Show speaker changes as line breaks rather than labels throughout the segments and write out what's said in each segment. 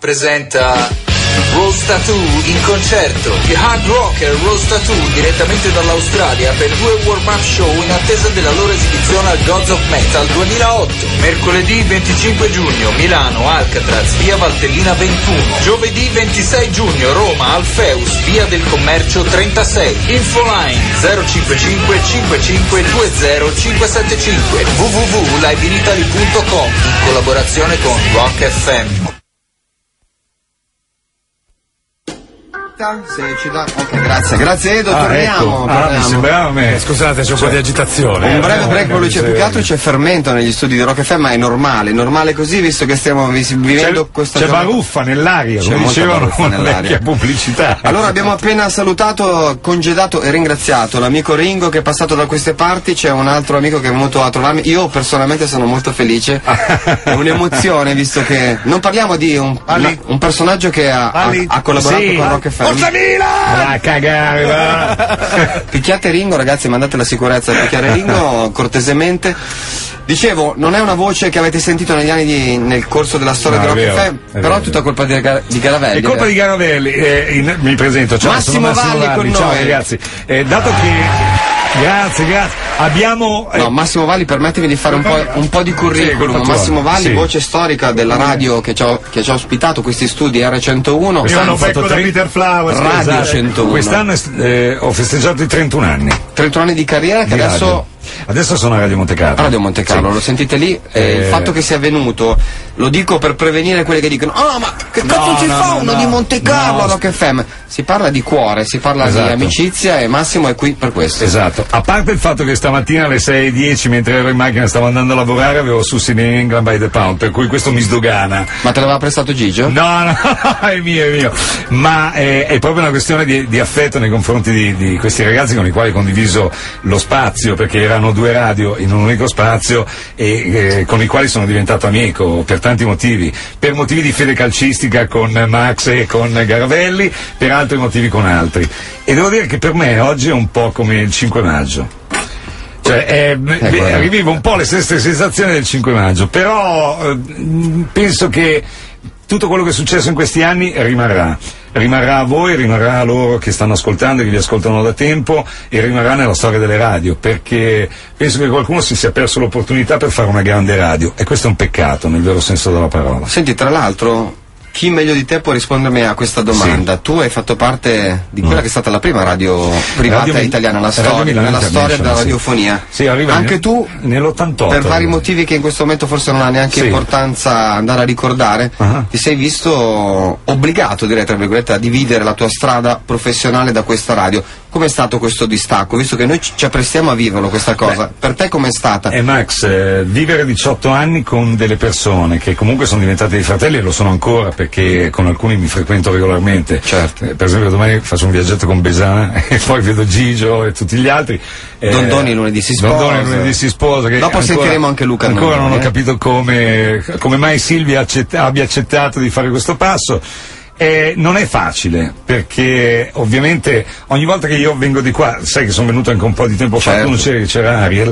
presenta Rose Tattoo in concerto. Gli hard rocker Rose Tattoo direttamente dall'Australia per 2 warm-up show in attesa della loro esibizione al Gods of Metal 2008. Mercoledì 25 giugno Milano, Alcatraz, via Valtellina 21. Giovedì 26 giugno Roma, Alfeus, via del Commercio 36. Infoline 055 55 20 575 www.liveinitaly.com in collaborazione con Rock FM.
Se ci dà... Ok, grazie Edo, torniamo.
Ecco. Mi sembrava a me. Scusate, c'è un po' di agitazione.
Un breve break, poi più che altro c'è fermento negli studi di Rock FM, ma è normale così, visto che stiamo vivendo questa
giornata. C'è baruffa nell'aria, come dicevano una vecchia pubblicità.
Allora abbiamo appena salutato, congedato e ringraziato l'amico Ringo che è passato da queste parti, c'è un altro amico che è venuto a trovarmi, io personalmente sono molto felice, è un'emozione visto che non parliamo di un personaggio che ha collaborato con Rock FM.
Forza Milan! Va a cagare, va!
Picchiate Ringo, ragazzi, mandate la sicurezza a picchiare Ringo cortesemente. Dicevo, non è una voce che avete sentito negli anni nel corso della storia di Rock FM, però è tutta colpa di Garavelli.
È colpa di Garavelli, mi presento, ciao,
Massimo Valli con noi.
Ciao ragazzi, dato che... Grazie. Abbiamo...
No, Massimo Valli, permettimi di fare un po' di curriculum. Massimo Valli, voce storica della radio che ci ha ospitato questi studi R101.
Io hanno fatto da Peter Flowers.
Radio 101.
Quest'anno ho festeggiato i 31 anni.
31 anni di carriera che
adesso sono a Radio Monte Carlo.
Radio Monte Carlo, lo sentite lì? Il fatto che sia venuto, lo dico per prevenire quelli che dicono ma che cazzo ci fa uno di Monte Carlo a Rock FM? Si parla di cuore, si parla di amicizia e Massimo è qui per questo.
Esatto, a parte il fatto che stamattina alle 6:10 mentre ero in macchina stavo andando a lavorare avevo su Sing in England by the Pound, per cui questo mi sdogana.
Ma te l'aveva prestato Gigio?
No, è mio. Ma è proprio una questione di affetto nei confronti di questi ragazzi con i quali ho condiviso lo spazio, perché erano 2 radio in un unico spazio e con i quali sono diventato amico per tanti motivi, per motivi di fede calcistica con Max e con Garavelli, per altri motivi con altri, e devo dire che per me oggi è un po' come il 5 maggio, cioè rivivo un po' le stesse sensazioni del 5 maggio, però penso che tutto quello che è successo in questi anni rimarrà a voi, rimarrà a loro che stanno ascoltando e che vi ascoltano da tempo, e rimarrà nella storia delle radio, perché penso che qualcuno si sia perso l'opportunità per fare una grande radio, e questo è un peccato nel vero senso della parola.
Senti, tra l'altro, chi meglio di te può rispondermi a questa domanda? Sì. Tu hai fatto parte di quella che è stata la prima radio privata italiana nella storia della radiofonia.
Sì,
anche tu
nell'88.
Per vari motivi che in questo momento forse non ha neanche importanza andare a ricordare, ti sei visto obbligato, direi tra virgolette, a dividere la tua strada professionale da questa radio. Com'è stato questo distacco? Visto che noi ci apprestiamo a viverlo questa cosa, per te com'è stata?
Max, vivere 18 anni con delle persone che comunque sono diventate dei fratelli, e lo sono ancora perché con alcuni mi frequento regolarmente.
Certo.
Per esempio domani faccio un viaggetto con Besana e poi vedo Gigio e tutti gli altri.
Dondoni lunedì si sposa.
Che
dopo sentiremo anche Luca.
Ancora non ho capito come mai Silvia abbia accettato di fare questo passo. Non è facile, perché ovviamente ogni volta che io vengo di qua, sai che sono venuto anche un po' di tempo fa, c'era Ariel,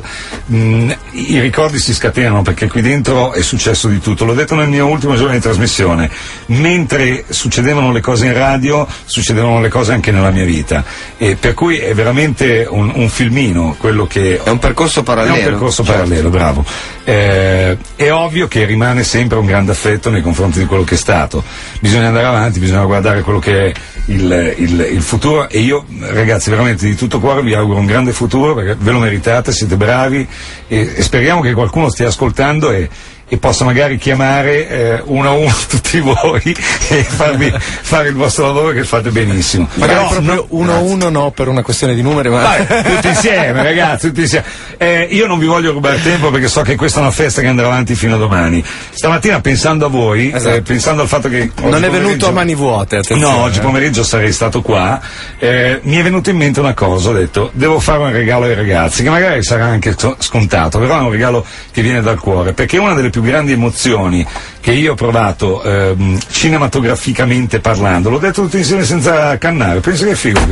i ricordi si scatenano, perché qui dentro è successo di tutto. L'ho detto nel mio ultimo giorno di trasmissione, mentre succedevano le cose in radio succedevano le cose anche nella mia vita, e per cui è veramente un filmino quello che
è un percorso parallelo.
È un percorso parallelo, bravo. È ovvio che rimane sempre un grande affetto nei confronti di quello che è stato. Bisogna andare avanti, bisogna guardare quello che è il futuro, e io, ragazzi, veramente di tutto cuore vi auguro un grande futuro, perché ve lo meritate, siete bravi, e speriamo che qualcuno stia ascoltando e possa magari chiamare uno a uno tutti voi e farvi fare il vostro lavoro, che fate benissimo.
Magari proprio uno a uno, no, per una questione di numeri, ma
tutti insieme, ragazzi, tutti insieme. Io non vi voglio rubare tempo, perché so che questa è una festa che andrà avanti fino a domani. Stamattina, pensando a voi, pensando al fatto che
non è venuto a mani vuote, attenzione.
No, oggi pomeriggio sarei stato qua, mi è venuto in mente una cosa, ho detto devo fare un regalo ai ragazzi, che magari sarà anche scontato, però è un regalo che viene dal cuore, perché una delle più grandi emozioni che io ho provato cinematograficamente parlando, l'ho detto tutti insieme senza cannare, penso che è figo.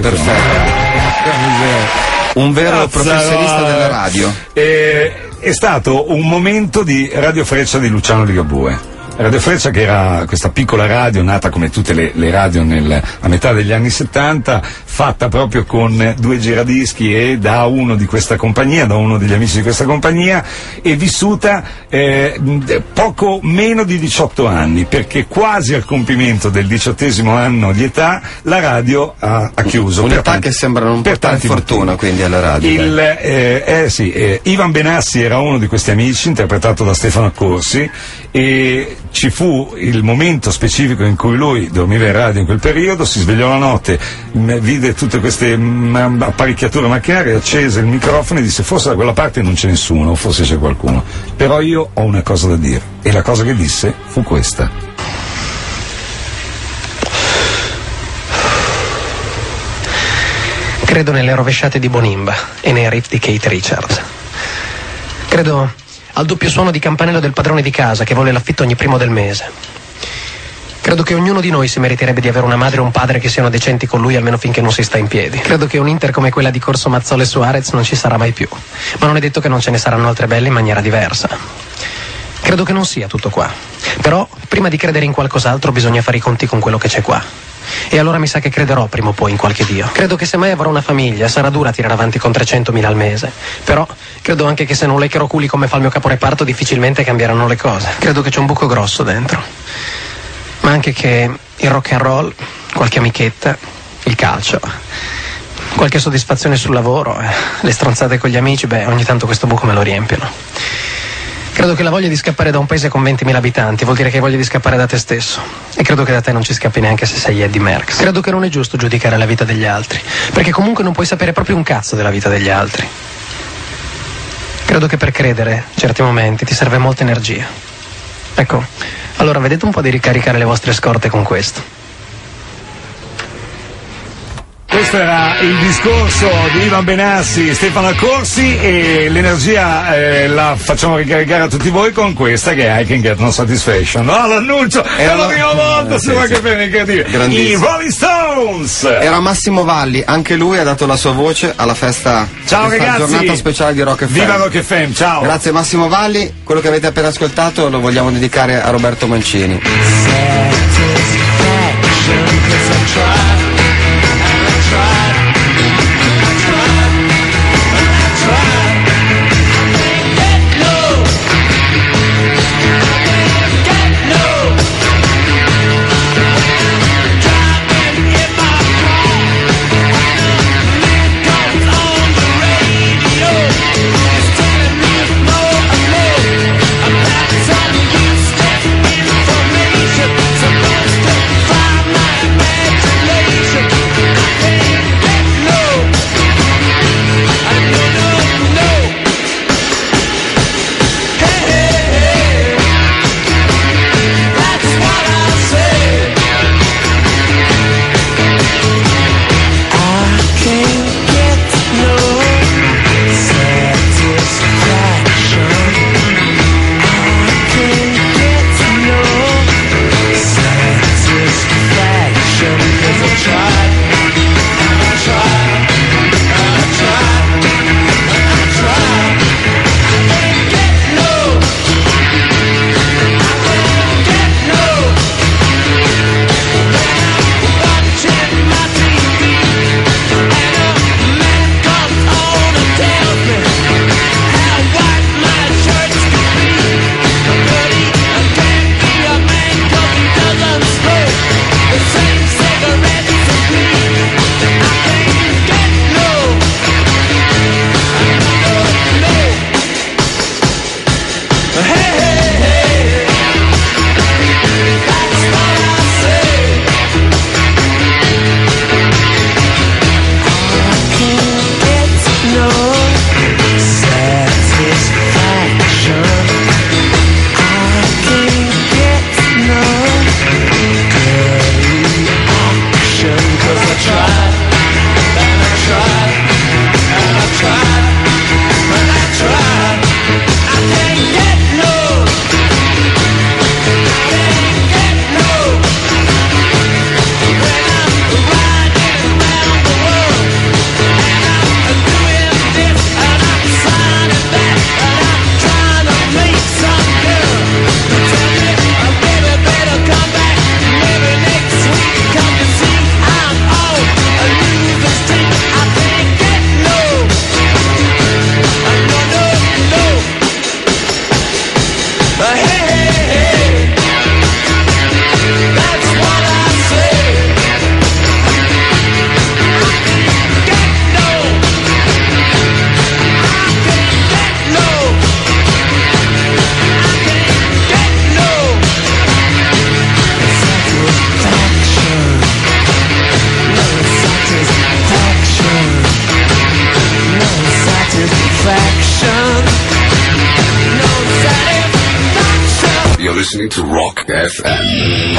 Un vero professionista della radio.
È stato un momento di Radio Freccia di Luciano Ligabue. Radio Freccia, che era questa piccola radio nata come tutte le radio a metà degli anni 70, fatta proprio con 2 giradischi e da uno di questa compagnia, da uno degli amici di questa compagnia, e vissuta poco meno di 18 anni, perché quasi al compimento del 18° anno di età la radio ha chiuso.
Un'età che sembra non portare fortuna quindi alla radio.
Ivan Benassi era uno di questi amici, interpretato da Stefano Accorsi, e ci fu il momento specifico in cui lui dormiva in radio in quel periodo, si svegliò la notte, vide tutte queste apparecchiature macchinarie, accese il microfono e disse: forse da quella parte non c'è nessuno, forse c'è qualcuno, però io ho una cosa da dire. E la cosa che disse fu questa:
credo nelle rovesciate di Bonimba e nei riff di Keith Richards. Credo al doppio suono di campanello del padrone di casa che vuole l'affitto ogni primo del mese. Credo che ognuno di noi si meriterebbe di avere una madre e un padre che siano decenti con lui almeno finché non si sta in piedi. Credo che un Inter come quella di Corso Mazzola e Suarez non ci sarà mai più, ma non è detto che non ce ne saranno altre belle in maniera diversa. Credo che non sia tutto qua, però prima di credere in qualcos'altro bisogna fare i conti con quello che c'è qua. E allora mi sa che crederò prima o poi in qualche Dio. Credo che se mai avrò una famiglia sarà dura tirare avanti con 300.000 al mese, però credo anche che se non leccherò culi come fa il mio caporeparto difficilmente cambieranno le cose. Credo che c'è un buco grosso dentro, ma anche che il rock and roll, qualche amichetta, il calcio, qualche soddisfazione sul lavoro, le stronzate con gli amici, ogni tanto questo buco me lo riempiono. Credo che la voglia di scappare da un paese con 20.000 abitanti vuol dire che hai voglia di scappare da te stesso. E credo che da te non ci scappi neanche se sei Eddie Merckx. Credo che non è giusto giudicare la vita degli altri, perché comunque non puoi sapere proprio un cazzo della vita degli altri. Credo che per credere, certi momenti, ti serve molta energia. Ecco, allora vedete un po' di ricaricare le vostre scorte con questo.
Questo era il discorso di Ivan Benassi, Stefano Accorsi, e l'energia la facciamo ricaricare a tutti voi con questa che è I Can Get No Satisfaction. No, l'annuncio è la prima volta su Rock FM, incredibile. I Rolling Stones.
Era Massimo Valli, anche lui ha dato la sua voce alla festa.
Ciao ragazzi,
giornata speciale di Rock FM.
Viva Rock FM, ciao.
Grazie Massimo Valli, quello che avete appena ascoltato lo vogliamo dedicare a Roberto Mancini.
Somebody listening to Rock FM.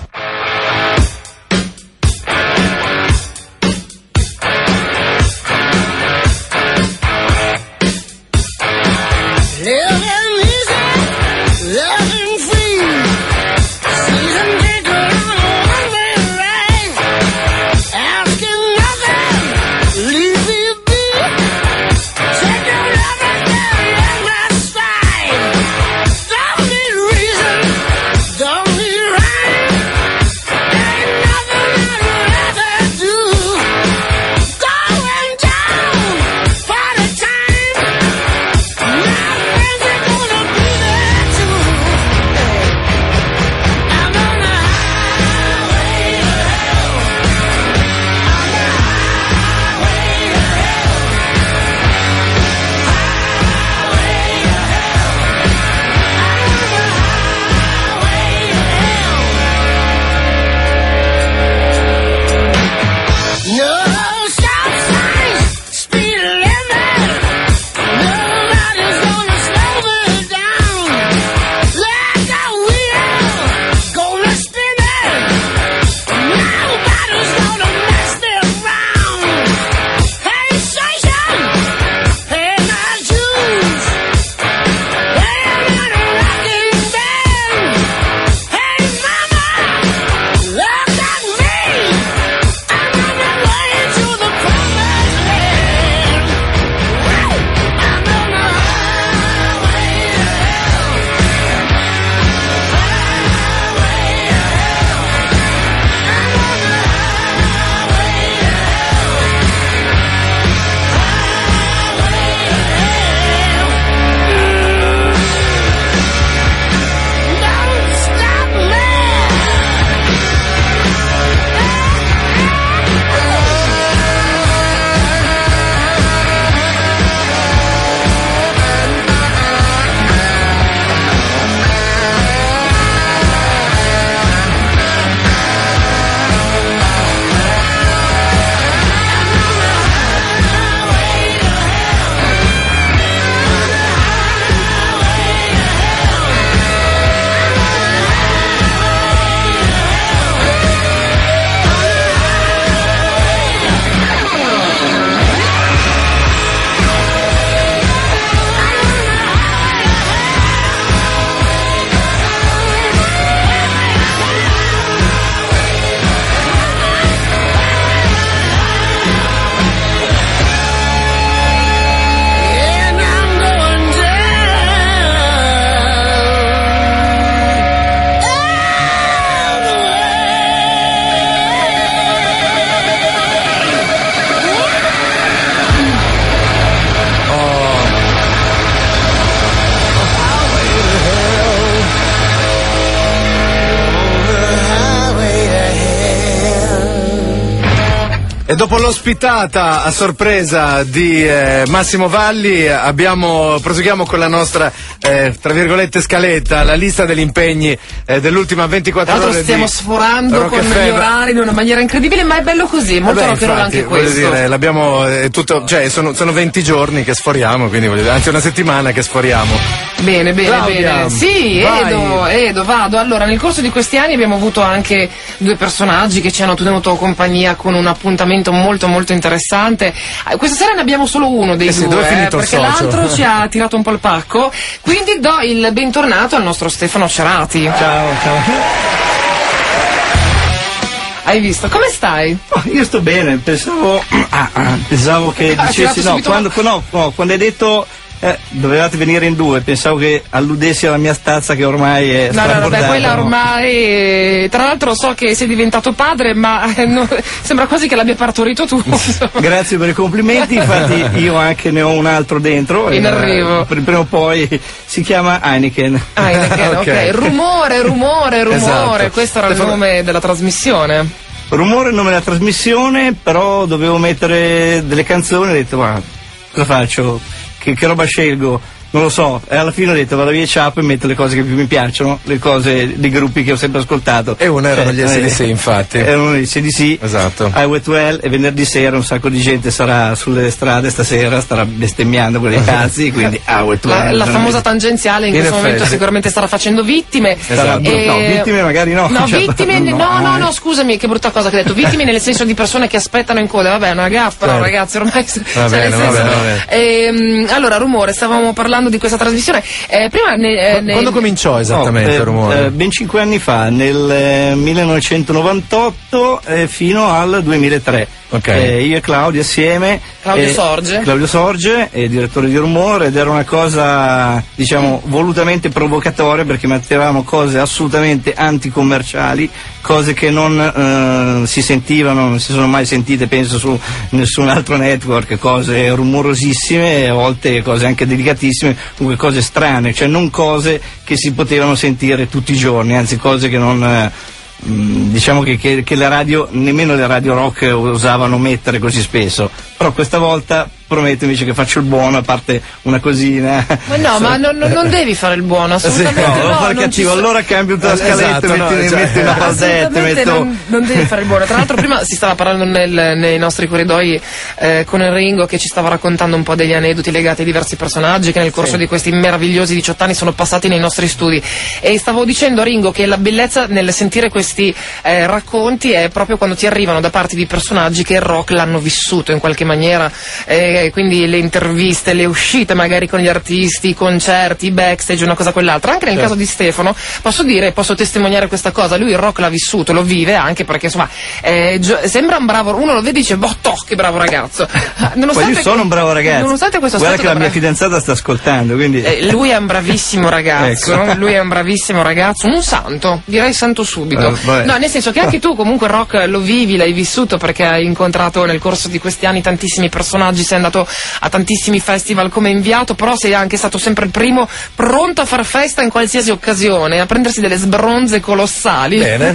E dopo l'ospitata a sorpresa di Massimo Valli proseguiamo con la nostra tra virgolette scaletta, la lista degli impegni dell'ultima 24 ore. Tra l'altro
stiamo sforando con gli orari in una maniera incredibile, ma è bello così, molto rock'n'roll anche questo.
Voglio dire, l'abbiamo tutto, cioè sono 20 giorni che sforiamo, quindi anzi una settimana che sforiamo.
Bene,
Claudia,
bene. Sì, Edo, vado. Allora, nel corso di questi anni abbiamo avuto anche due personaggi che ci hanno tenuto compagnia con un appuntamento molto molto interessante. Questa sera ne abbiamo solo uno dei due, perché l'altro ci ha tirato un po' il pacco. Quindi do il bentornato al nostro Stefano Cerati.
Ciao.
Hai visto? Come stai?
Oh, io sto bene, pensavo che dicessi quando hai detto dovevate venire in due, pensavo che alludessi alla mia stazza che ormai è
vabbè, quella ormai tra l'altro so che sei diventato padre, ma sembra quasi che l'abbia partorito tu.
Grazie per i complimenti, infatti io anche ne ho un altro dentro
in arrivo,
prima o poi si chiama Heineken.
Ok. Rumore,
esatto.
Questo era il nome della trasmissione.
Rumore è il nome della trasmissione, però dovevo mettere delle canzoni, ho detto ma cosa faccio? Che roba scelgo? non lo so, e alla fine ho detto vado via Ciapo e metto le cose che più mi piacciono, le cose dei gruppi che ho sempre ascoltato.
E uno erano gli AC/DC, infatti.
Erano gli AC/DC,
esatto.
I Wet Well, e venerdì sera un sacco di gente sarà sulle strade stasera, starà bestemmiando con i cazzi, quindi I Wet Well.
La famosa tangenziale in questo momento sicuramente starà facendo vittime.
Esatto. No, vittime magari no.
No,
cioè,
vittime, no, scusami, che brutta cosa che hai detto. Vittime nel senso di persone che aspettano in coda. Vabbè, una gaffa, no, ragazzi, ormai.
Va bene.
Allora, Rumore, stavamo parlando di questa trasmissione. Prima
quando cominciò esattamente Rumore?
Ben 5 anni fa, nel 1998 fino al 2003.
Okay.
Io e Claudio assieme. Claudio Sorge, direttore di Rumore, ed era una cosa, diciamo, volutamente provocatoria, perché mettevamo cose assolutamente anticommerciali, cose che non si sentivano, non si sono mai sentite, penso, su nessun altro network, cose rumorosissime, a volte cose anche delicatissime, comunque cose strane, cioè non cose che si potevano sentire tutti i giorni, anzi cose che non... diciamo che la radio, nemmeno le radio rock osavano mettere così spesso, però questa volta prometto invece che faccio il buono, a parte una cosina.
Ma no, ma non devi fare il buono, assolutamente.
No, devo fare cattivo, allora cambio tutta la scaletta, metti una pausetta,
non devi fare il buono. Tra l'altro prima si stava parlando nei nostri corridoi con il Ringo, che ci stava raccontando un po' degli aneddoti legati ai diversi personaggi che nel corso di questi meravigliosi 18 anni sono passati nei nostri studi, e stavo dicendo a Ringo che la bellezza nel sentire questi racconti è proprio quando ti arrivano da parte di personaggi che il rock l'hanno vissuto in qualche maniera, quindi le interviste, le uscite magari con gli artisti, i concerti, i backstage, una cosa quell'altra. Anche nel caso di Stefano posso testimoniare questa cosa, lui il rock l'ha vissuto, lo vive, anche perché insomma sembra un bravo, uno lo vede e dice che bravo ragazzo.
Poi io sono un bravo ragazzo,
nonostante questo
guarda che la mia fidanzata sta ascoltando, quindi
lui è un bravissimo ragazzo. Ecco. Lui è un bravissimo ragazzo, un santo, direi santo subito. No, nel senso che anche tu comunque il rock lo vivi, l'hai vissuto, perché hai incontrato nel corso di questi anni tantissimi personaggi, sei andato a tantissimi festival come inviato, però sei anche stato sempre il primo pronto a far festa in qualsiasi occasione, a prendersi delle sbronze colossali.
Bene.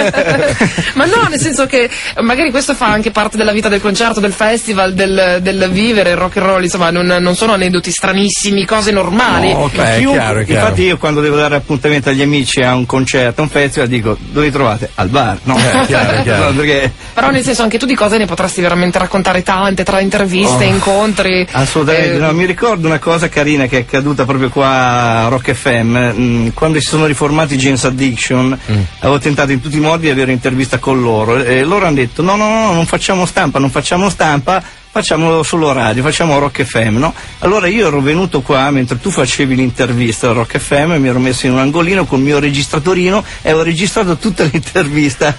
Ma no, nel senso che magari questo fa anche parte della vita del concerto, del festival, del vivere il rock and roll, insomma non sono aneddoti stranissimi, cose normali.
No, okay, chiaro.
Infatti io quando devo dare appuntamento agli amici a un concerto, a un festival, dico dove li trovate? Al bar. No,
chiaro.
No, perché...
Però nel senso anche tu di cose ne potresti veramente raccontare tante, tra interviste, incontri.
Assolutamente, no, mi ricordo una cosa carina che è accaduta proprio qua a Rock FM, quando si sono riformati James Addiction, avevo tentato in tutti i modi di avere un'intervista con loro, e loro hanno detto no, non facciamo stampa, facciamo solo radio, facciamo Rock FM, no? Allora io ero venuto qua mentre tu facevi l'intervista a Rock FM, mi ero messo in un angolino con il mio registratorino e avevo registrato tutta l'intervista.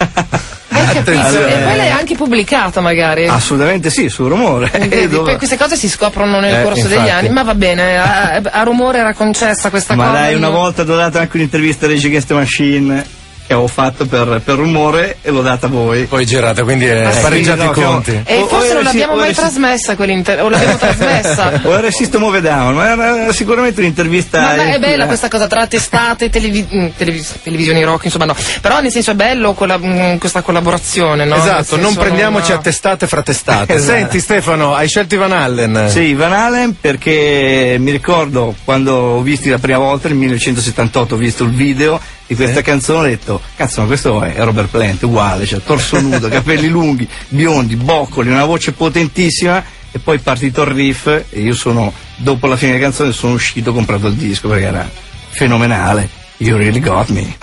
E quella è anche pubblicata magari?
Assolutamente sì, su Rumore.
Poi queste cose si scoprono nel corso degli anni, ma va bene, a Rumore era concessa questa cosa.
Ma dai, una volta ho dato anche un'intervista a Rage Against the Machine che avevo fatto per Rumore e l'ho data a voi.
Poi girata, quindi pareggiati i conti.
E forse non l'abbiamo mai trasmessa o l'abbiamo trasmessa.
O era System of a Down, ma era sicuramente un'intervista.
Ma è bella questa cosa tra testate, televisioni rock, insomma no. Però nel senso è bello questa collaborazione, no?
Esatto, non prendiamoci a testate fra testate.
Esatto.
Senti Stefano, hai scelto i Van Halen?
Sì, Van Halen, perché mi ricordo quando ho visto la prima volta nel 1978, ho visto il video di questa canzone, ho detto cazzo, ma questo è Robert Plant, uguale, cioè torso nudo, capelli lunghi, biondi, boccoli, una voce potentissima, e poi è partito il riff e io dopo la fine della canzone sono uscito, ho comprato il disco perché era fenomenale. You Really Got Me.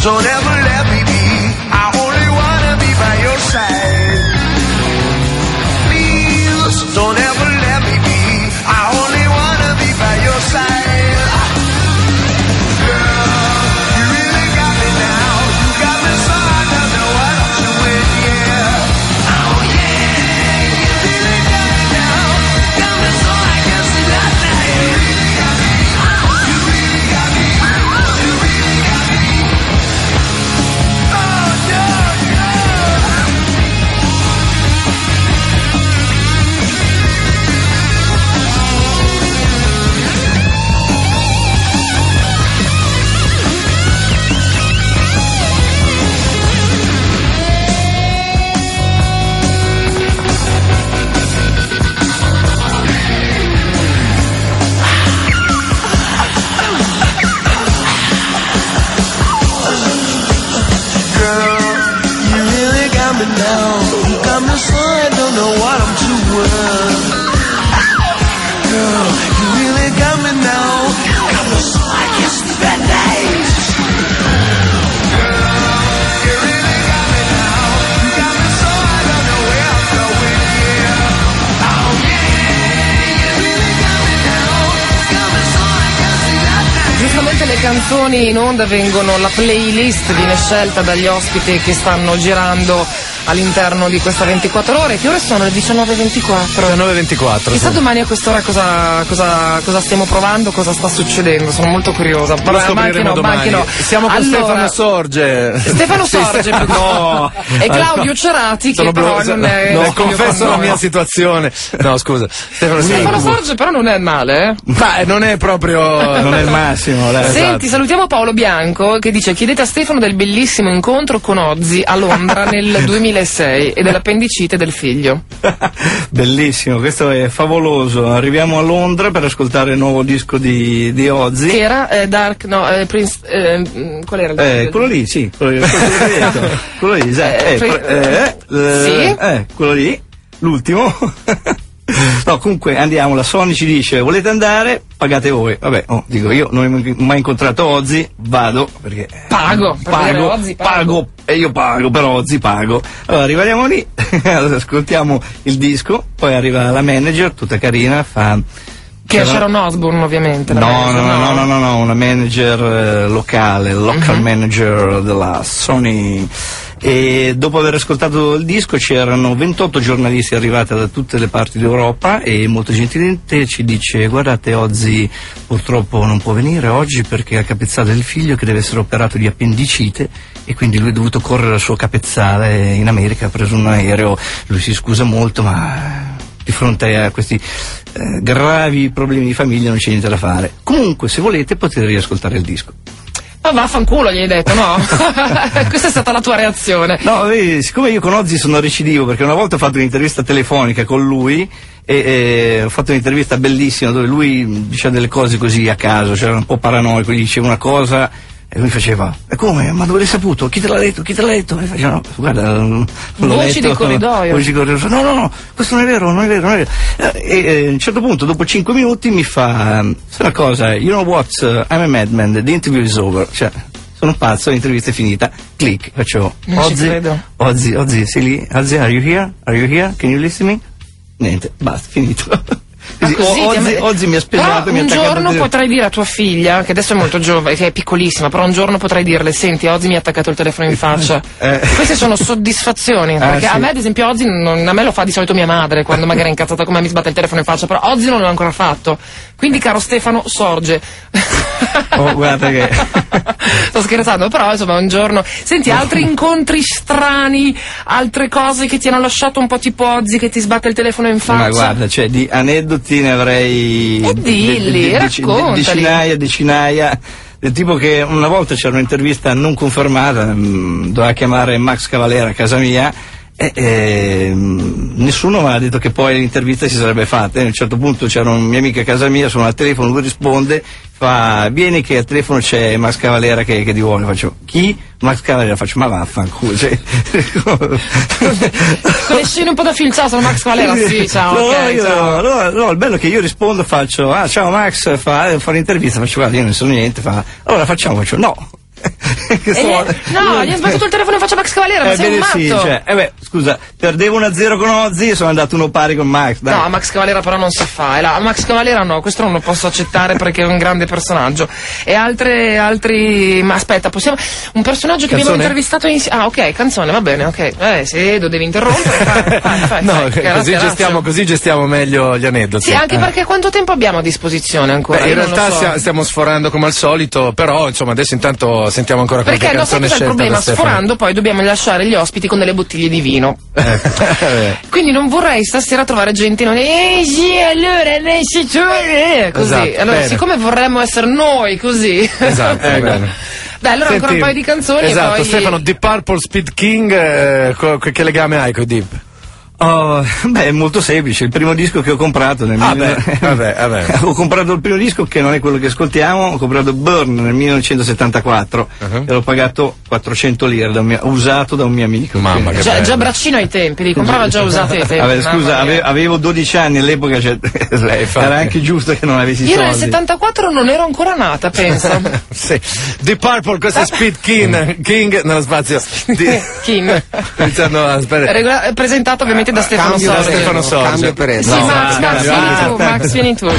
don't ever let me be. I only wanna be by your side. Please don't ever let me be. I only wanna be by your side. Girl, you really got me now. You got me so I don't know what I'm doing, yeah. Oh yeah, you really got me now. Got me so I can't see that night. You really got me. You really got me. You really got me. Oh no, no. Girl, you really got me now. You got me so I don't know what I'm doing. Girl, you really got me now. You got me so I can't sleep at night. Girl, you really got me now. You got me so I don't know where I'm going, yeah. Oh yeah, you really got me now. Got me so I can't sleep at night.
Giustamente le canzoni in onda vengono, la playlist viene scelta dagli ospiti che stanno girando all'interno di questa 24 ore. Che ore sono? Le 19:24.
19:24.
Chissà
sì.
domani a quest'ora cosa stiamo provando, cosa sta succedendo, sono molto curiosa.
Lo scopriremo domani. Siamo con Stefano Sorge.
Stefano Sorge,
no.
E Claudio Cerati, che però non è.
No, confesso la mia situazione. No, scusa.
Stefano Sorge però non è male, eh?
Ma non è proprio.
Non è il massimo, dai.
Senti,
esatto.
salutiamo Paolo Bianco che dice: chiedete a Stefano del bellissimo incontro con Ozzy a Londra nel 2006 e dell'appendicite del figlio.
Bellissimo, questo è favoloso. Arriviamo a Londra per ascoltare il nuovo disco di Ozzy.
Che era Dark, no, Prince, qual era il
quello lì, sì, quello lì, esatto.
Sì?
Quello lì, l'ultimo. No, comunque andiamo, la Sony ci dice: volete andare? Pagate voi. Vabbè, dico, io non ho mai incontrato Ozzy, vado perché
pago,
e io pago, per Ozzy pago. Allora arriviamo lì, ascoltiamo il disco, poi arriva la manager, tutta carina, fa
che è Sharon Osbourne, ovviamente.
No, una manager locale, local manager della Sony. E dopo aver ascoltato il disco c'erano 28 giornalisti arrivati da tutte le parti d'Europa e molto gentilmente ci dice: guardate, Ozzy purtroppo non può venire oggi perché ha capezzale il figlio che deve essere operato di appendicite e quindi lui è dovuto correre al suo capezzale in America, ha preso un aereo, lui si scusa molto ma di fronte a questi gravi problemi di famiglia non c'è niente da fare. Comunque se volete potete riascoltare il disco.
Ma vaffanculo, gli hai detto, no? Questa è stata la tua reazione.
No, siccome io con Ozzy sono recidivo, perché una volta ho fatto un'intervista telefonica con lui e ho fatto un'intervista bellissima dove lui diceva delle cose così a caso, cioè un po' paranoico, gli diceva una cosa e lui faceva: e come? Ma dove l'hai saputo? Chi te l'ha detto? E faceva: no, guarda, l'ho
voci
letto,
di corridoio.
Voci di corridoio. No, questo non è vero. E a un certo punto, dopo 5 minuti, mi fa: sai una cosa, you know what, I'm a madman, the interview is over. Cioè, sono pazzo, l'intervista è finita. Click, faccio: Ozzy, sei lì? Ozzy, are you here? Can you listen me? Niente, basta, finito. Ozzy mi ha spegnato.
Un giorno potrai dire a tua figlia, che adesso è molto giovane, che è piccolissima, però un giorno potrai dirle: senti, Ozzy mi ha attaccato il telefono in faccia. Queste sono soddisfazioni, perché
sì.
A me ad esempio Ozzy a me lo fa di solito mia madre quando magari è incazzata come mi sbatte il telefono in faccia, però Ozzy non l'ho ancora fatto, quindi caro Stefano Sorge.
Guarda che
sto scherzando, però insomma un giorno. Senti, altri incontri strani, altre cose che ti hanno lasciato un po' tipo Ozzy che ti sbatte il telefono in faccia?
Ma guarda, cioè di aneddoti ne avrei decinaia, del tipo che una volta c'era un'intervista non confermata, doveva chiamare Max Cavalera a casa mia e nessuno mi ha detto che poi l'intervista si sarebbe fatta. A un certo punto c'era un mio amico a casa mia, sono al telefono, lui risponde, fa: vieni che al telefono c'è Max Cavalera che ti vuole. Faccio: chi? Max Cavalera. Faccio: ma vaffanculo, cioè.
Con le scene un po' da film, ciao, sono Max Cavalera, sì, ciao.
No, il bello è che io rispondo, faccio: ciao Max, fa l'intervista, faccio: guarda, io non so niente, fa: allora facciamo, faccio: no.
No, gli ha sbattuto il telefono in faccia a Max Cavalera, ma sei un matto.
Sì, cioè, scusa, perdevo 1-0 con Ozzy e sono andato uno pari con Max, dai.
No, Max Cavalera però non si fa. Max Cavalera no, questo non lo posso accettare perché è un grande personaggio. E altri. Ma aspetta, possiamo. Un personaggio che abbiamo intervistato insieme. Ah, ok, canzone, va bene, ok. Se lo devi interrompere, fai.
No, così gestiamo meglio gli aneddoti.
Sì, anche perché quanto tempo abbiamo a disposizione ancora?
In realtà stiamo sforando come al solito, però insomma adesso intanto sentiamo ancora qualche
perché
canzone scelta.
Perché il problema, sforando poi dobbiamo lasciare gli ospiti con delle bottiglie di vino. Quindi non vorrei stasera trovare gente non sì, allora così.
Esatto,
allora,
bene.
siccome vorremmo essere noi così.
Esatto, bene.
Dai, allora
Senti,
ancora un paio di canzoni
esatto,
e poi...
Stefano, Deep Purple, Speed King, che legame hai con i Deep?
È molto semplice, il primo disco che ho comprato nel
vabbè.
ho comprato il primo disco che non è quello che ascoltiamo, ho comprato Burn nel 1974 e l'ho pagato 400 lire usato da un mio amico.
Mamma che
già braccino ai tempi, li comprava già usati ai tempi.
Vabbè, scusa, avevo 12 anni all'epoca, era anche giusto che non avessi soldi.
Io nel 74 non ero ancora nata, penso.
Sì. Deep Purple, questo è Speed King nello spazio
King.
Iniziando a
presentato ovviamente da Stefano Sorge.
Cambio per esso.
Sì, Max, vieni tu.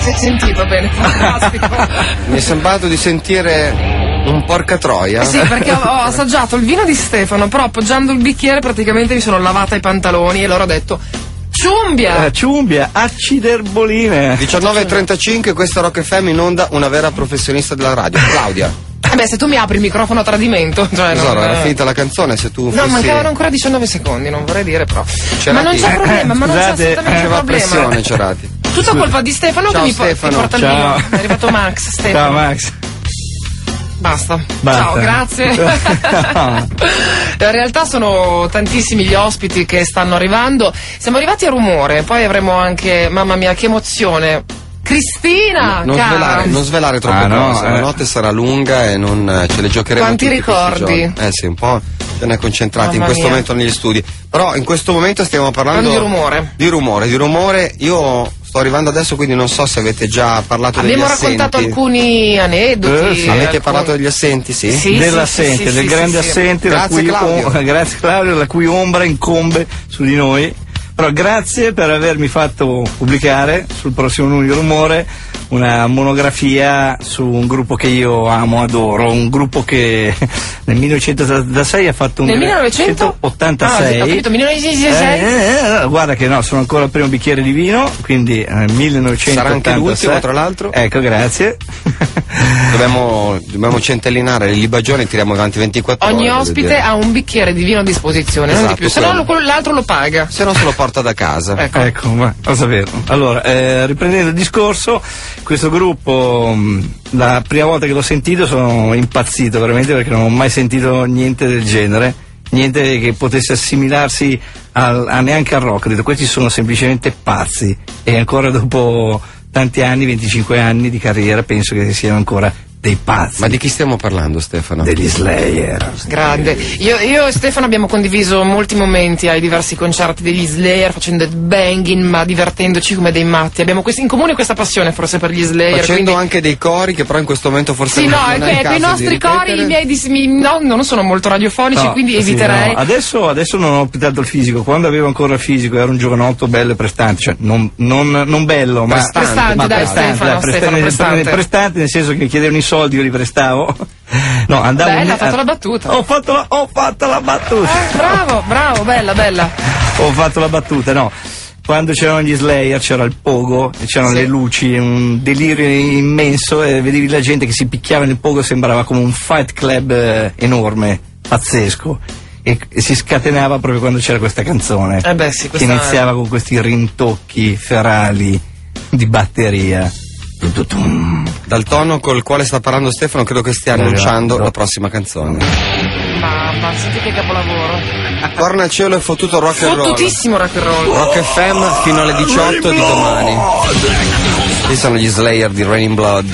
Si è sentito bene, fantastico.
Mi è sembrato di sentire un porca troia.
Sì, perché ho assaggiato il vino di Stefano, però appoggiando il bicchiere praticamente mi sono lavata i pantaloni e loro ho detto ciumbia!
Ciumbia, acciderboline.
19:35, questa Rock FM in onda, una vera professionista della radio, Claudia.
Beh, se tu mi apri il microfono a tradimento, cioè
Tesoro, era finita la canzone, se tu
No,
fossi...
mancavano ancora 19 secondi, non vorrei dire, però.
Cerati.
Ma non c'è problema, ma non c'è assolutamente
Faceva
problema.
pressione, Cerati.
Tutta colpa di Stefano
Ciao,
che mi
Stefano.
porta il
Ciao.
vino. È arrivato Max, Stefano.
Ciao Max.
Basta.
Basta.
Ciao, grazie. In realtà sono tantissimi gli ospiti che stanno arrivando. Siamo arrivati a Rumore, poi avremo anche, mamma mia, che emozione. Cristina!
Non svelare troppe cose, la notte sarà lunga e non ce le giocheremo.
Quanti
tutti
ricordi?
questi giorni. Sì, un po' ce ne concentrati
Mamma
in questo
mia.
momento negli studi. Però in questo momento stiamo parlando
di rumore.
Di rumore. Io sto arrivando adesso, quindi non so se avete già parlato
Abbiamo
degli assenti.
raccontato alcuni aneddoti.
Sì. Avete parlato degli assenti, sì?
Sì,
Dell'assente,
sì,
del
sì,
grande
sì.
assente,
Grazie, Claudio.
grazie Claudio, la cui ombra incombe su di noi. Però grazie per avermi fatto pubblicare sul prossimo numero di Rumore una monografia su un gruppo che io amo, adoro, un gruppo che nel 1986 ha fatto un
Nel 1986?
Ah,
ho capito, 1986?
Guarda che no, sono ancora al primo bicchiere di vino, quindi 1986.
Sarà anche l'ultimo, tra l'altro.
Ecco, grazie.
Dobbiamo centellinare le libagioni e tiriamo avanti 24 ore.
Ogni
devo
ospite
dire.
ha un bicchiere di vino a disposizione, non
Esatto,
di più. Se no l'altro lo paga.
Se no se lo porta da casa.
Ecco, ma lo sapevo. Allora, riprendendo il discorso, questo gruppo, la prima volta che l'ho sentito sono impazzito veramente, perché non ho mai sentito niente del genere, niente che potesse assimilarsi neanche al rock. Ho detto, questi sono semplicemente pazzi, e ancora dopo tanti anni, 25 anni di carriera, penso che siano ancora dei pazzi.
Ma di chi stiamo parlando, Stefano?
Degli Slayer.
Grande. Io e Stefano abbiamo condiviso molti momenti ai diversi concerti degli Slayer, facendo banging, ma divertendoci come dei matti. Abbiamo in comune questa passione forse per gli Slayer.
Facendo
quindi...
anche dei cori che però in questo momento forse
Sì,
non
no,
è il
ecco,
caso
i nostri
di
cori,
ripetere.
non sono molto radiofonici,
No,
quindi
sì,
eviterei.
no. Adesso non ho più tanto il fisico. Quando avevo ancora il fisico ero un giovanotto bello e prestante, cioè non bello, ma
Prestante, dai, Stefano,
prestante, nel senso che chiedevano i soldi, io li prestavo. No, andavo.
Bella, ha fatto la battuta.
Ho fatto la battuta.
Bravo, bella.
Ho fatto la battuta, no. Quando c'erano gli Slayer c'era il pogo, c'erano le luci, un delirio immenso, e vedevi la gente che si picchiava nel pogo, sembrava come un fight club enorme, pazzesco. E si scatenava proprio quando c'era questa canzone.
Sì,
che iniziava con questi rintocchi ferali di batteria.
Dal tono col quale sta parlando Stefano, credo che stia annunciando la prossima canzone.
Mamma, senti che capolavoro.
Torna al cielo e fottuto rock and roll.
Fottutissimo rock and roll.
Rock FM fino alle 18 di domani. Qui sono gli Slayer di Raining Blood.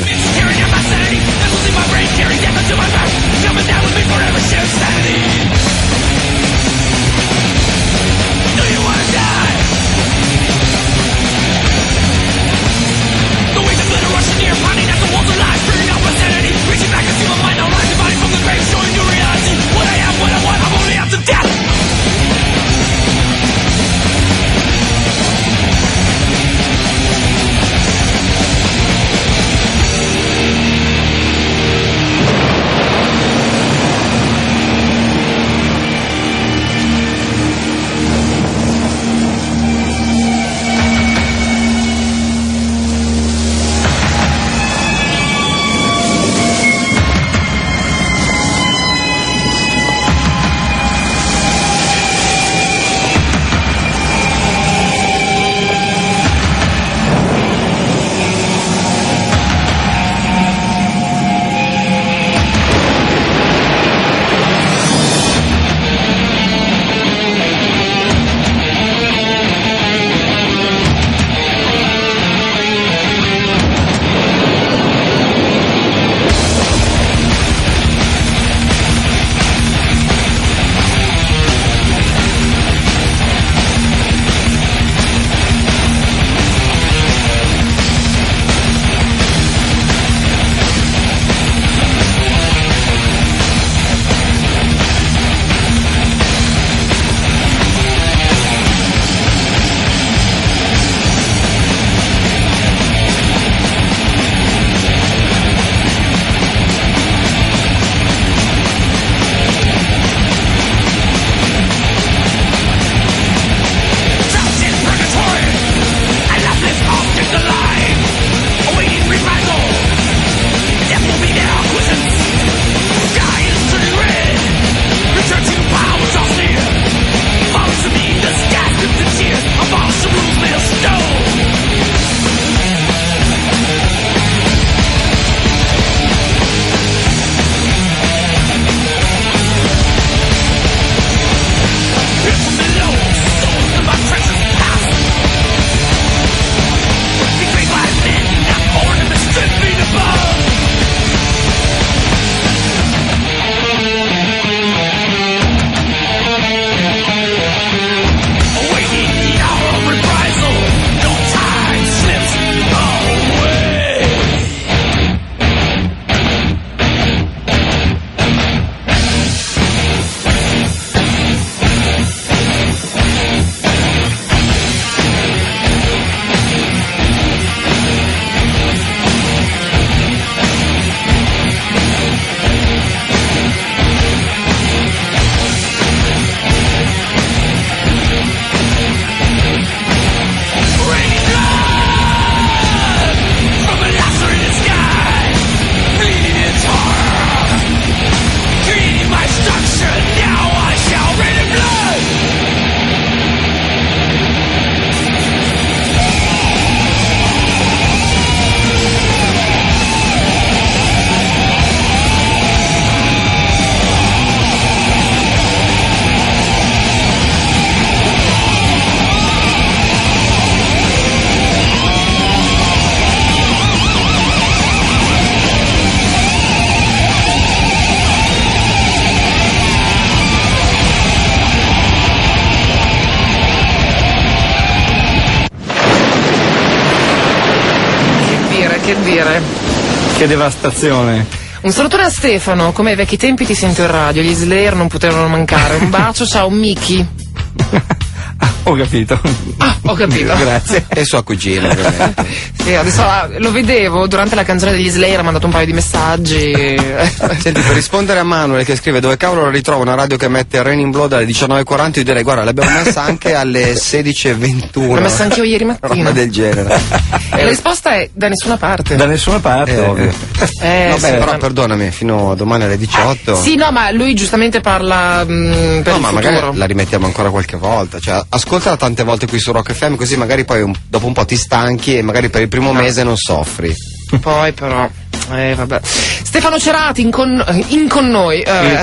Che dire?
Che devastazione.
Un salutone a Stefano, come ai vecchi tempi ti sento in radio, gli Slayer non potevano mancare. Un bacio, ciao Miki.
Ho capito.
Ho capito.
Grazie.
E sua cugina, ovviamente.
Sì, adesso lo vedevo durante la canzone degli Slayer, ha mandato un paio di messaggi.
Senti, per rispondere a Manuel che scrive dove cavolo la ritrovo una radio che mette Raining Blood alle 19.40, io direi guarda l'abbiamo messa anche alle 16.21.
L'ho messa anch'io ieri mattina.
Roba del genere.
E la risposta è da nessuna parte.
Da nessuna parte, ovvio.
Vabbè,
sì,
però perdonami, fino a domani alle 18.
Sì, no, ma lui giustamente parla per il
ma
futuro.
magari la rimettiamo ancora qualche volta, cioè ascoltala tante volte qui su Rock FM, così magari poi dopo un po' ti stanchi e magari per il primo mese non soffri.
Poi però vabbè. Stefano Cerati in con noi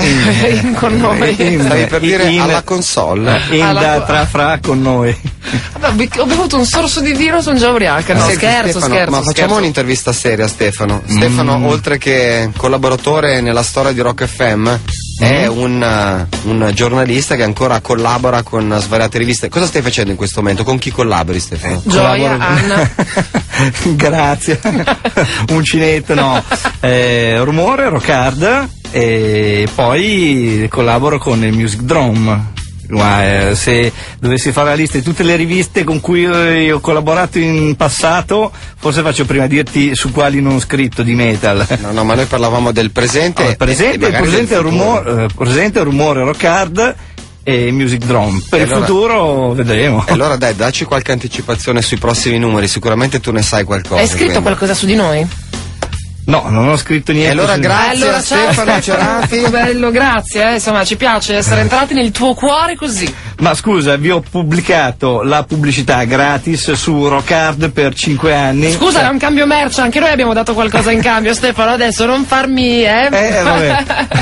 Stavi per dire alla console
fra con noi.
Vabbè, ho bevuto un sorso di vino, sono già ubriaca. No,
Senti,
scherzo.
ma facciamo un'intervista seria a Stefano. Stefano, oltre che collaboratore nella storia di Rock FM, è un giornalista che ancora collabora con svariate riviste. Cosa stai facendo in questo momento? Con chi collabori, Stefano?
Gioia, Anna.
Grazie. Uncinetto, no. Rumore, Rock Hard, e poi collaboro con il Music Drum. Se dovessi fare la lista di tutte le riviste con cui ho collaborato in passato, forse faccio prima dirti su quali non ho scritto di metal.
No, ma noi parlavamo del presente.
Il presente è Rumore, Rock Hard e Music Drum. Per il futuro vedremo.
Allora dai, dacci qualche anticipazione sui prossimi numeri, sicuramente tu ne sai qualcosa.
Hai scritto qualcosa su di noi?
No, non ho scritto niente.
E allora grazie a Stefano Cerati.
Bello, grazie, insomma ci piace essere entrati nel tuo cuore così.
Ma scusa, vi ho pubblicato la pubblicità gratis su Rock Hard per 5 anni.
Scusa, è un cambio merce, anche noi abbiamo dato qualcosa in cambio, Stefano, adesso non farmi,
vabbè.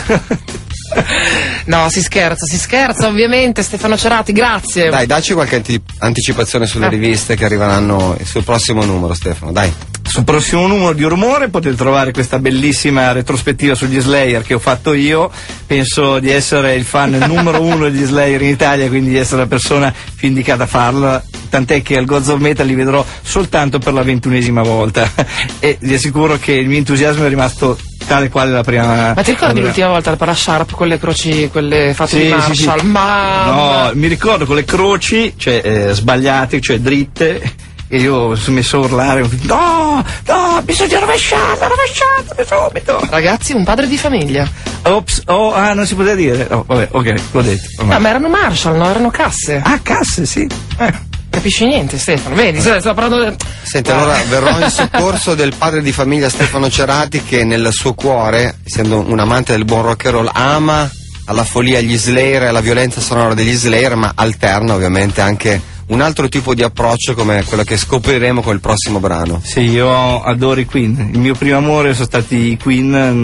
No, si scherza ovviamente. Stefano Cerati, grazie.
Dai, dacci qualche anticipazione sulle riviste che arriveranno sul prossimo numero, Stefano, dai.
Sul prossimo numero di Rumore potete trovare questa bellissima retrospettiva sugli Slayer che ho fatto io. Penso di essere il fan numero 1 degli Slayer in Italia, quindi di essere la persona più indicata a farla, tant'è che al Gods of Metal li vedrò soltanto per la 21esima volta e vi assicuro che il mio entusiasmo è rimasto tale quale la prima.
Ma ti ricordi l'ultima volta al Parasharp con le croci, quelle fatte di Marshall?
Sì. No, mi ricordo con le croci, cioè sbagliate, cioè dritte. E io sono messo a urlare, no, bisogna rovesciarla subito.
Ragazzi, un padre di famiglia.
Ops, non si poteva dire. Oh, vabbè, ok, l'ho detto.
No, ma erano Marshall, no? Erano casse.
Ah, casse, sì.
Capisci niente, Stefano, vedi, stavo parlando.
Senti, allora verrò in soccorso del padre di famiglia Stefano Cerati, che nel suo cuore, essendo un amante del buon rock and roll, ama alla follia gli Slayer e alla violenza sonora degli Slayer, ma alterna ovviamente anche un altro tipo di approccio come quello che scopriremo con il prossimo brano.
Sì, io adoro i Queen. Il mio primo amore sono stati i Queen.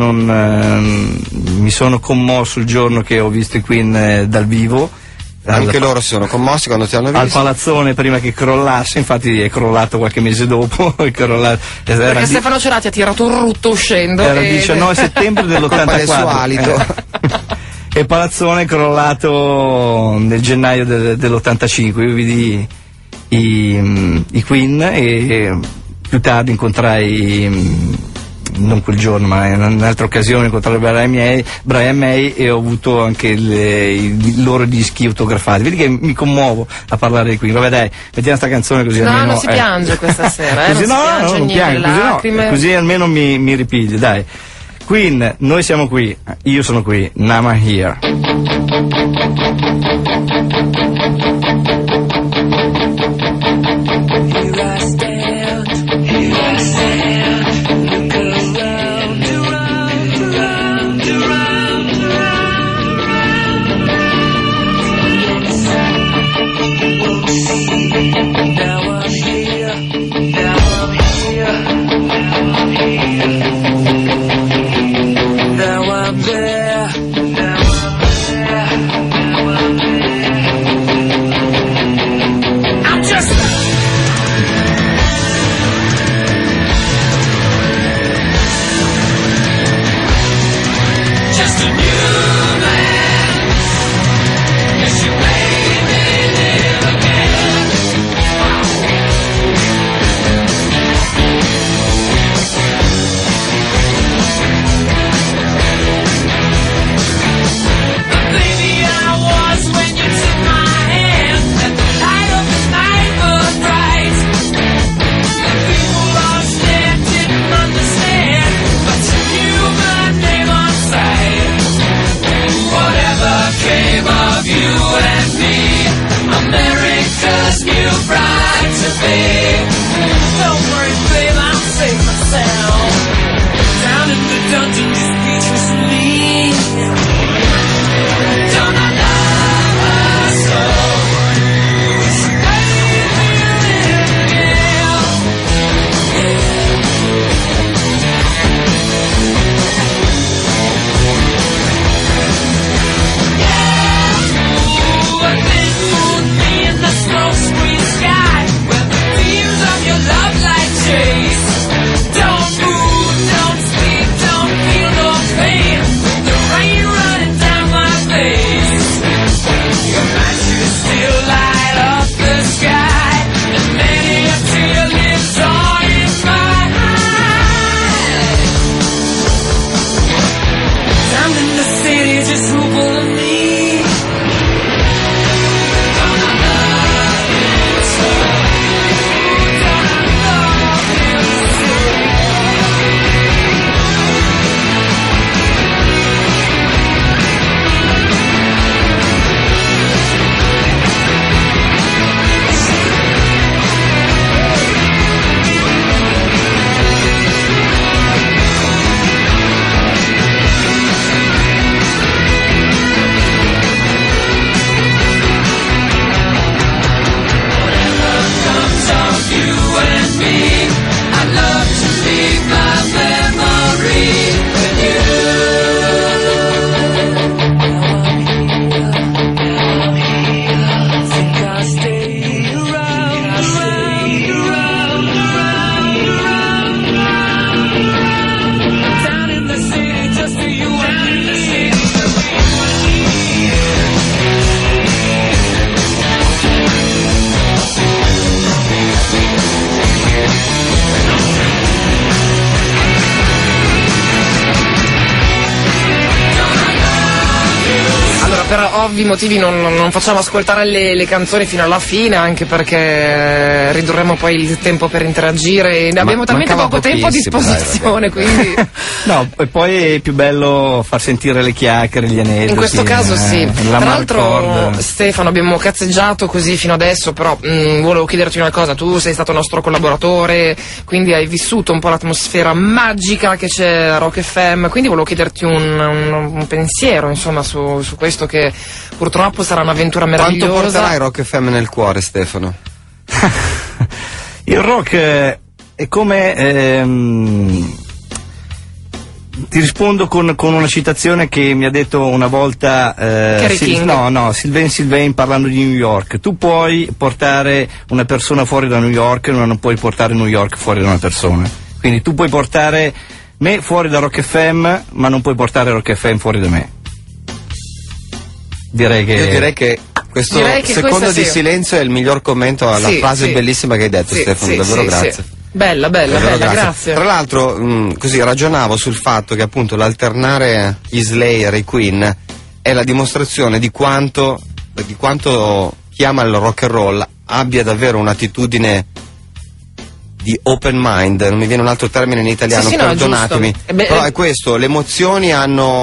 Mi sono commosso il giorno che ho visto i Queen dal vivo.
Anche loro si sono commossi quando ti hanno visto?
Al Palazzone prima che crollasse, infatti è crollato qualche mese dopo.
Perché Stefano Cerati ha tirato un rutto uscendo.
Era il 19 settembre del'84.
Suo alito.
E Palazzone è crollato nel gennaio dell'85. Io vidi i Queen e più tardi incontrai, non quel giorno ma in un'altra occasione, incontrai Brian May e ho avuto anche i loro dischi autografati. Vedi che mi commuovo a parlare di Queen. Vabbè dai, mettiamo sta canzone così almeno.
No, non si piange questa sera,
così
non
piango, così almeno mi ripiglio, dai. Queen, noi siamo qui, io sono qui, now I'm here.
per ovvi motivi non facciamo ascoltare le canzoni fino alla fine, anche perché ridurremo poi il tempo per interagire, abbiamo talmente poco tempo a disposizione, quindi
no, e poi è più bello far sentire le chiacchiere, gli aneddoti.
in questo caso sì. Tra l'altro,
Marcord.
Stefano, abbiamo cazzeggiato così fino adesso, però volevo chiederti una cosa: tu sei stato nostro collaboratore, quindi hai vissuto un po' l'atmosfera magica che c'è a Rock FM, quindi volevo chiederti un pensiero, insomma, su questo, che purtroppo sarà un'avventura meravigliosa.
Quanto porterai Rock FM nel cuore, Stefano?
Il rock è come ti rispondo con una citazione che mi ha detto una volta Sylvain parlando di New York. Tu puoi portare una persona fuori da New York, ma non puoi portare New York fuori da una persona. Quindi tu puoi portare me fuori da Rock FM, ma non puoi portare Rock FM fuori da me.
Io direi che questo secondo di silenzio è il miglior commento alla frase bellissima che hai detto, Stefano, davvero grazie.
Sì. Bella, grazie.
Tra l'altro, così ragionavo sul fatto che appunto l'alternare gli Slayer e i Queen è la dimostrazione di quanto chi ama il rock and roll abbia davvero un'attitudine di open mind, non mi viene un altro termine in italiano, perdonatemi, però è questo, le emozioni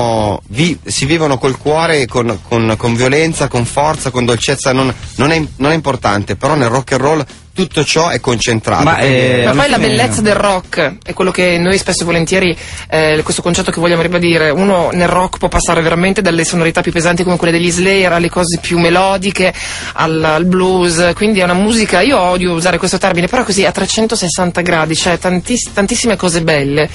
si vivono col cuore, con violenza, con forza, con dolcezza, non è importante, però nel rock and roll tutto ciò è concentrato.
Ma poi la bellezza del rock è quello che noi spesso e volentieri, questo concetto che vogliamo ribadire: uno nel rock può passare veramente dalle sonorità più pesanti come quelle degli Slayer alle cose più melodiche, al blues, quindi è una musica, io odio usare questo termine, però così a 360 gradi, cioè tantissime cose belle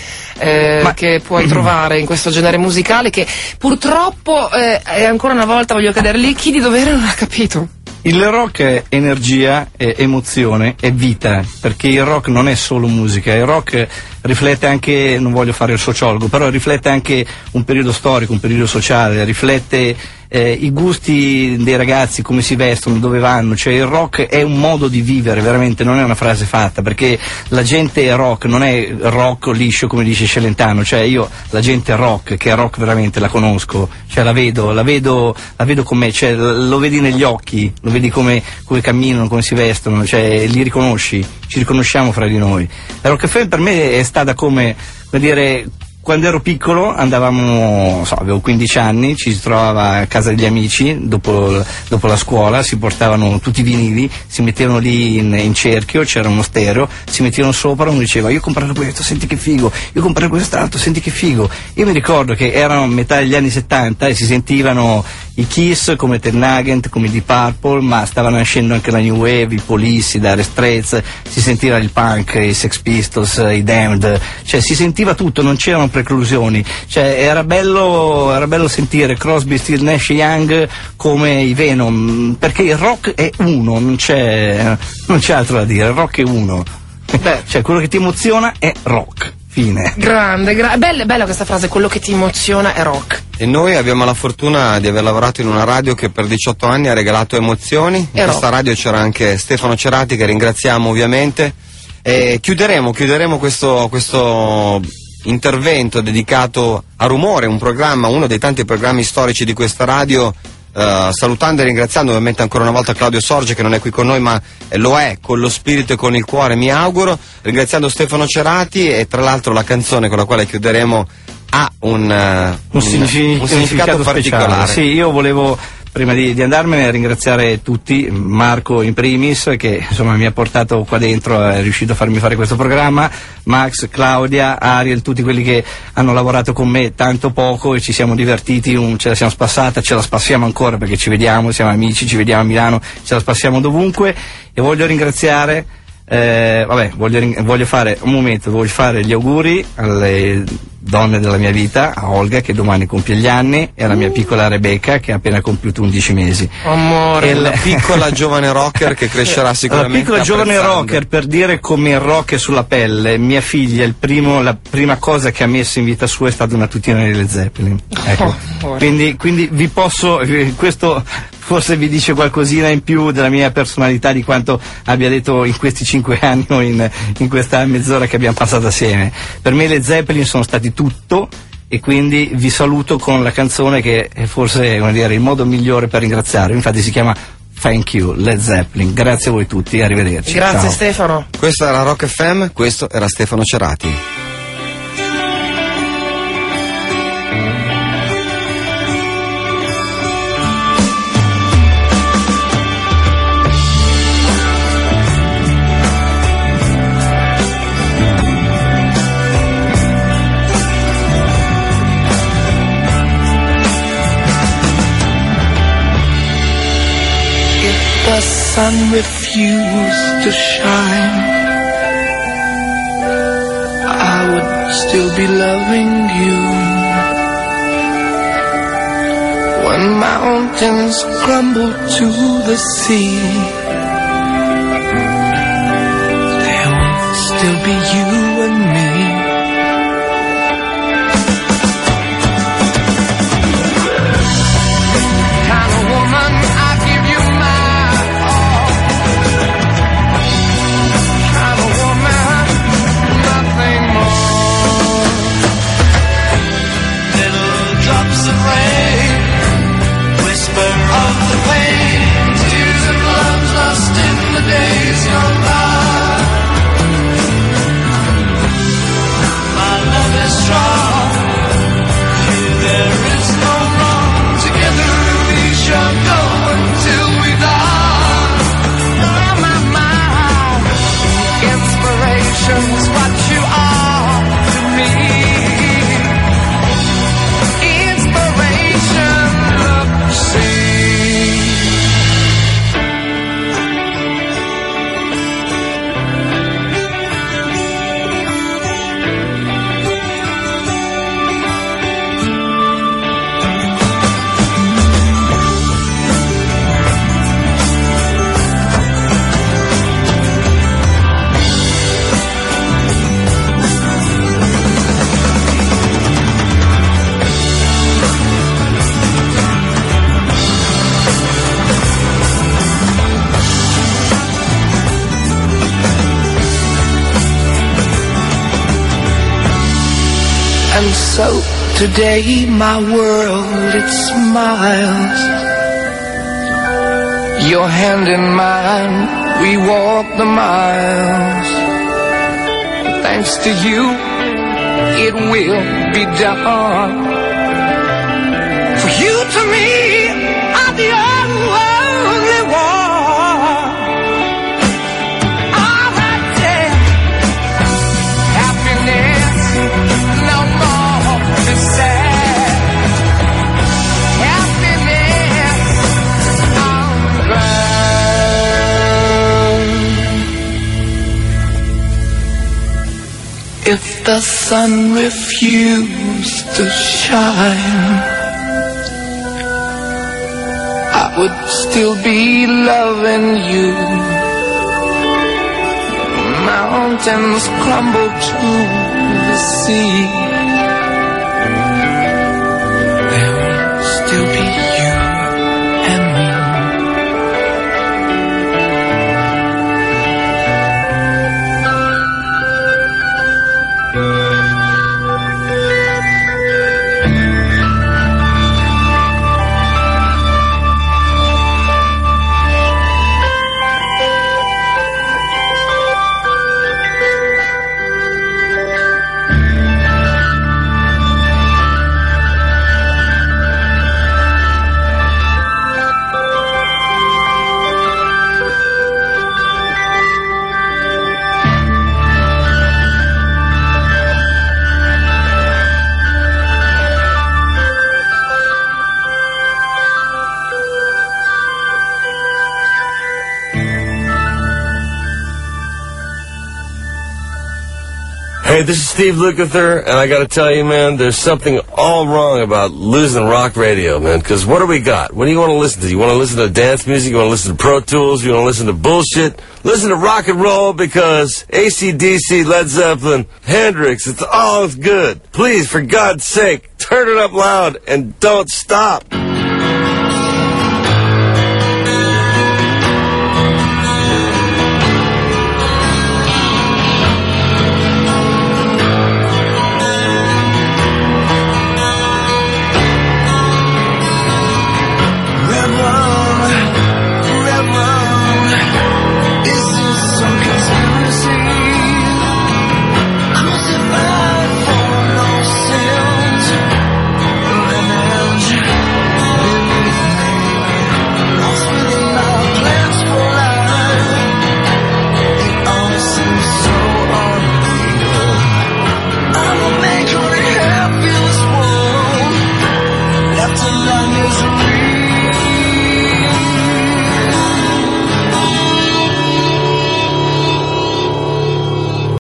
che puoi trovare in questo genere musicale, che purtroppo ancora una volta voglio cadere lì, chi di dovere non ha capito.
Il rock è energia, è emozione, è vita, perché il rock non è solo musica, il rock riflette anche, non voglio fare il sociologo, però riflette anche un periodo storico, un periodo sociale, riflette i gusti dei ragazzi, come si vestono, dove vanno, cioè il rock è un modo di vivere, veramente, non è una frase fatta, perché la gente è rock, non è rock liscio come dice Celentano, cioè io la gente rock, che è rock veramente, la conosco, cioè la vedo con me, cioè lo vedi negli occhi, lo vedi come camminano, come si vestono, cioè li riconosci, ci riconosciamo fra di noi. La Rock FM per me è stata come dire, quando ero piccolo andavamo, avevo 15 anni, ci si trovava a casa degli amici dopo la scuola, si portavano tutti i vinili, si mettevano lì in cerchio, c'era uno stereo, si mettevano sopra, uno diceva io ho comprato questo, senti che figo, io ho comprato quest'altro, senti che figo. Io mi ricordo che erano metà degli anni 70 e si sentivano i Kiss come Ted Nugent, come Deep Purple, ma stava nascendo anche la New Wave, i Police, i Dire Straits, si sentiva il punk, i Sex Pistols, i Damned, cioè si sentiva tutto, non c'erano preclusioni, cioè era bello sentire Crosby, Stills, Nash Young come i Venom, perché il rock è uno, non c'è altro da dire, il rock è uno. Cioè quello che ti emoziona è rock. Fine.
Grande, bella questa frase, quello che ti emoziona è rock.
E noi abbiamo la fortuna di aver lavorato in una radio che per 18 anni ha regalato emozioni. In questa radio c'era anche Stefano Cerati, che ringraziamo ovviamente. E chiuderemo questo intervento dedicato a Rumore, un programma, uno dei tanti programmi storici di questa radio, salutando e ringraziando ovviamente ancora una volta Claudio Sorge, che non è qui con noi ma lo è con lo spirito e con il cuore, mi auguro, ringraziando Stefano Cerati, e tra l'altro la canzone con la quale chiuderemo ha un significato particolare.
Sì, io volevo, prima di andarmene, ringraziare tutti, Marco in primis, che insomma mi ha portato qua dentro, è riuscito a farmi fare questo programma, Max, Claudia, Ariel, tutti quelli che hanno lavorato con me tanto poco e ci siamo divertiti, ce la siamo spassata, ce la spassiamo ancora perché ci vediamo, siamo amici, ci vediamo a Milano, ce la spassiamo dovunque, e voglio ringraziare voglio fare gli auguri alle donne della mia vita, a Olga che domani compie gli anni, e alla mia piccola Rebecca che ha appena compiuto 11 mesi.
Amore, e la piccola giovane rocker che crescerà sicuramente.
La piccola giovane rocker, per dire come il rock è sulla pelle, mia figlia, la prima cosa che ha messo in vita sua è stata una tutina delle Zeppelin. Ecco. Quindi vi posso, questo forse vi dice qualcosina in più della mia personalità di quanto abbia detto in questi 5 anni o in questa mezz'ora che abbiamo passato assieme. Per me le Zeppelin sono stati tutto, e quindi vi saluto con la canzone che è forse, come dire, il modo migliore per ringraziare. Infatti si chiama Thank You, Led Zeppelin. Grazie a voi tutti, arrivederci.
Grazie.
Ciao.
Stefano.
Questa era Rock FM, questo era Stefano Cerati.
The sun refused to shine, I would still be loving you. When mountains crumble to the sea, there would still be you and me. Kind of woman, I give you my all. Kind of woman, nothing more. Little drops of rain, whisper of the pain, tears of love lost in the days gone by. My love is strong, here there is no wrong. Together we shall go until we die. My inspiration's what you are to me. Inspiration, look, see. And so today my world, it smiles. Your hand in mine, we walk the miles. Thanks to you, it will be done. For you to me are the only one. All that day, happiness, no more to say. Happiness, I'm glad. If the sun refused to shine, I would still be loving you. Mountains crumble to the sea, there would still be you and me.
Hey, this is Steve Lukather, and I gotta tell you, man, there's something all wrong about losing rock radio, man, because what do we got? What do you want to listen to? You want to listen to dance music? You want to listen to Pro Tools? You want to listen to bullshit? Listen to rock and roll, because AC/DC, Led Zeppelin, Hendrix, it's all good. Please, for God's sake, turn it up loud and don't stop.